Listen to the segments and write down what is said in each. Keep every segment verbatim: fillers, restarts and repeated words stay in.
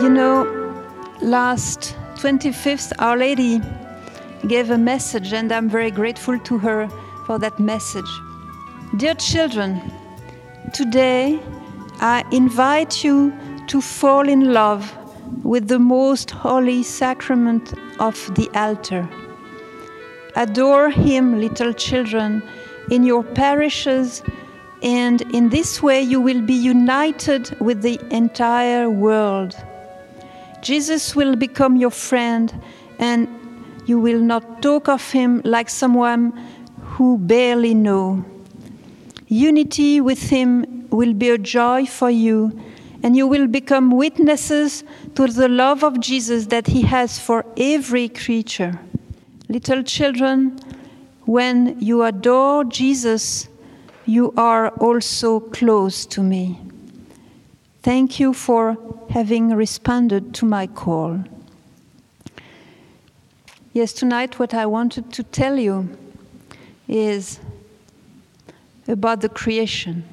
You know, last twenty-fifth, Our Lady gave a message, and I'm very grateful to her for that message. Dear children, today I invite you to fall in love with the most holy sacrament of the altar. Adore Him, little children, in your parishes, and in this way you will be united with the entire world. Jesus will become your friend, and you will not talk of Him like someone who barely know. Unity with Him will be a joy for you, and you will become witnesses to the love of Jesus that He has for every creature. Little children, when you adore Jesus, you are also close to me. Thank you for having responded to my call. Yes, tonight what I wanted to tell you is about the creation.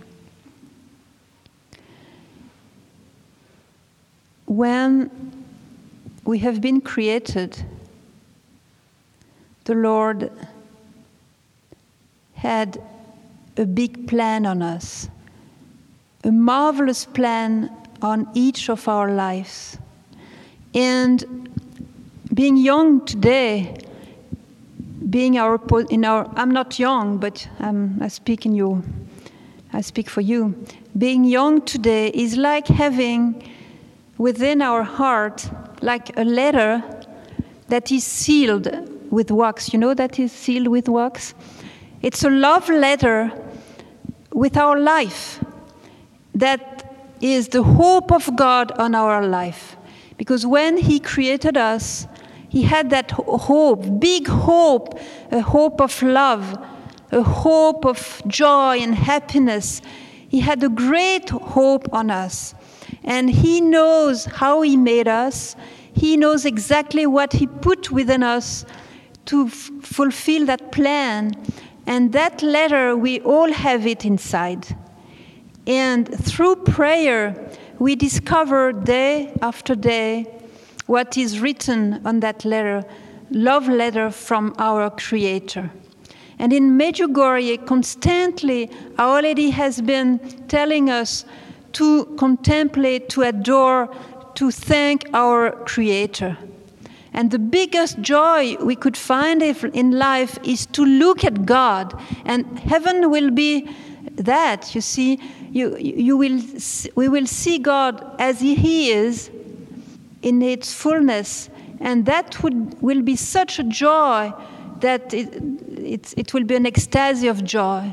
When we have been created, the Lord had a big plan on us, a marvelous plan on each of our lives. And being young today, being our in our I'm not young, but I'm, I speak in you, I speak for you. Being young today is like having within our heart like a letter that is sealed with wax. You know that is sealed with wax? It's a love letter with our life that is the hope of God on our life. Because when He created us, He had that hope, big hope, a hope of love, a hope of joy and happiness. He had a great hope on us. And He knows how He made us. He knows exactly what He put within us to f- fulfill that plan. And that letter, we all have it inside. And through prayer, we discover day after day what is written on that letter, love letter from our Creator. And in Medjugorje, constantly, Our Lady has been telling us to contemplate, to adore, to thank our Creator. And the biggest joy we could find in life is to look at God. And heaven will be that, you see. You, you will, we will see God as He is in its fullness. And that would, will be such a joy that it, it, it will be an ecstasy of joy.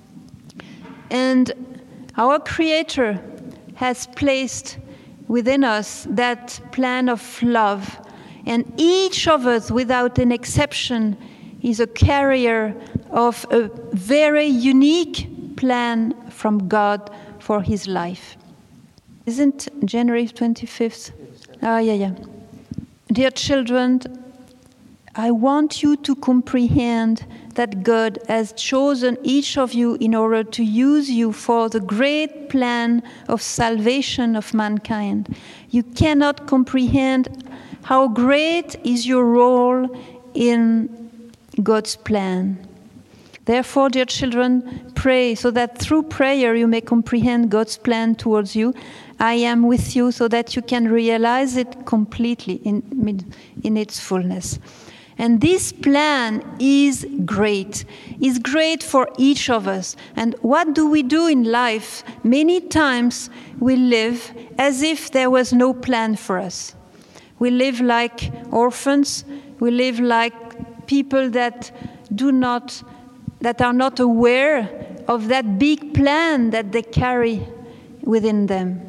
And our Creator has placed within us that plan of love. And each of us, without an exception, is a carrier of a very unique plan from God for his life. Isn't January twenty-fifth? Ah, yeah, yeah. Dear children, I want you to comprehend that God has chosen each of you in order to use you for the great plan of salvation of mankind. You cannot comprehend how great is your role in God's plan. Therefore, dear children, pray so that through prayer you may comprehend God's plan towards you. I am with you so that you can realize it completely in, in its fullness. And this plan is great, is great for each of us. And what do we do in life? Many times we live as if there was no plan for us. We live like orphans. We live like people that do not, that are not aware of that big plan that they carry within them.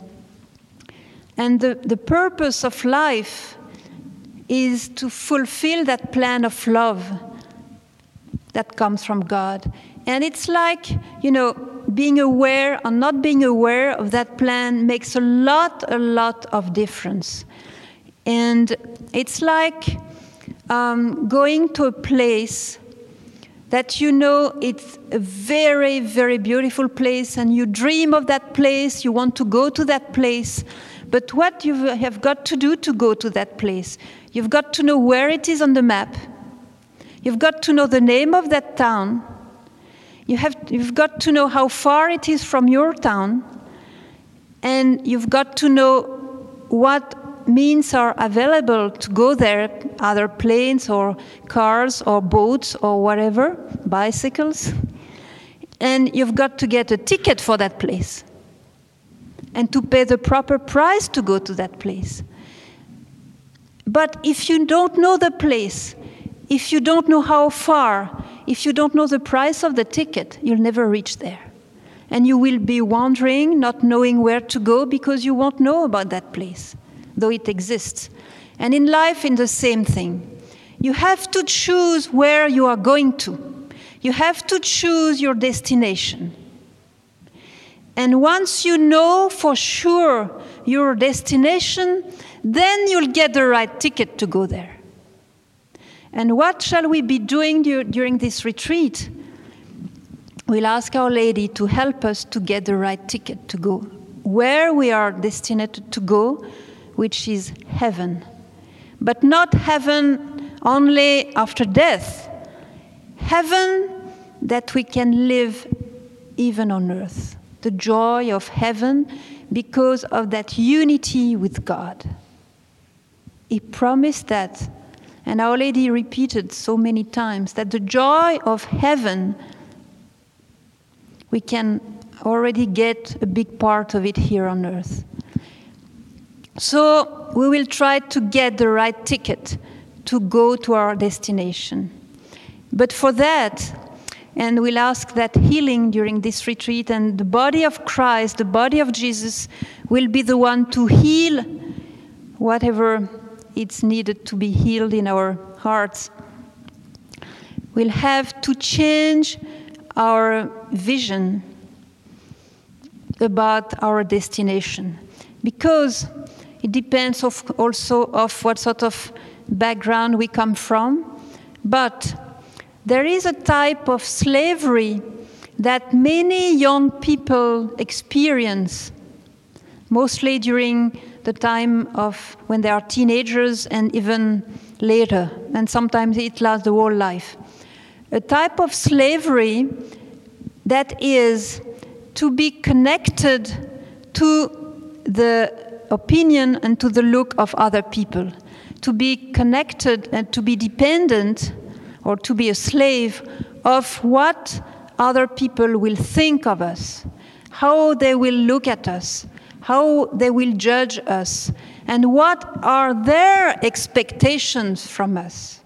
And the, the purpose of life is to fulfill that plan of love that comes from God. And it's like, you know, being aware or not being aware of that plan makes a lot, a lot of difference. And it's like um, going to a place that you know it's a very, very beautiful place, and you dream of that place, you want to go to that place, But what you have got to do to go to that place, you've got to know where it is on the map. You've got to know the name of that town. You have, you've got to know how far it is from your town. And you've got to know what means are available to go there, either planes or cars or boats or whatever, bicycles. And you've got to get a ticket for that place and to pay the proper price to go to that place. But if you don't know the place, if you don't know how far, if you don't know the price of the ticket, you'll never reach there. And you will be wandering, not knowing where to go because you won't know about that place, though it exists. And in life, in the same thing. You have to choose where you are going to. You have to choose your destination. And once you know for sure your destination, then you'll get the right ticket to go there. And what shall we be doing du- during this retreat? We'll ask Our Lady to help us to get the right ticket to go where we are destined to go, which is heaven. But not heaven only after death. Heaven that we can live even on earth. The joy of heaven because of that unity with God. He promised that, and Our Lady repeated so many times, that the joy of heaven, we can already get a big part of it here on earth. So we will try to get the right ticket to go to our destination. But for that, and we'll ask that healing during this retreat, and the body of Christ, the body of Jesus, will be the one to heal whatever it's needed to be healed in our hearts. We'll have to change our vision about our destination, because it depends of also of what sort of background we come from. But there is a type of slavery that many young people experience, mostly during the time of when they are teenagers and even later, and sometimes it lasts the whole life. A type of slavery that is to be connected to the opinion and to the look of other people, to be connected and to be dependent or to be a slave of what other people will think of us, how they will look at us, how they will judge us, and what are their expectations from us.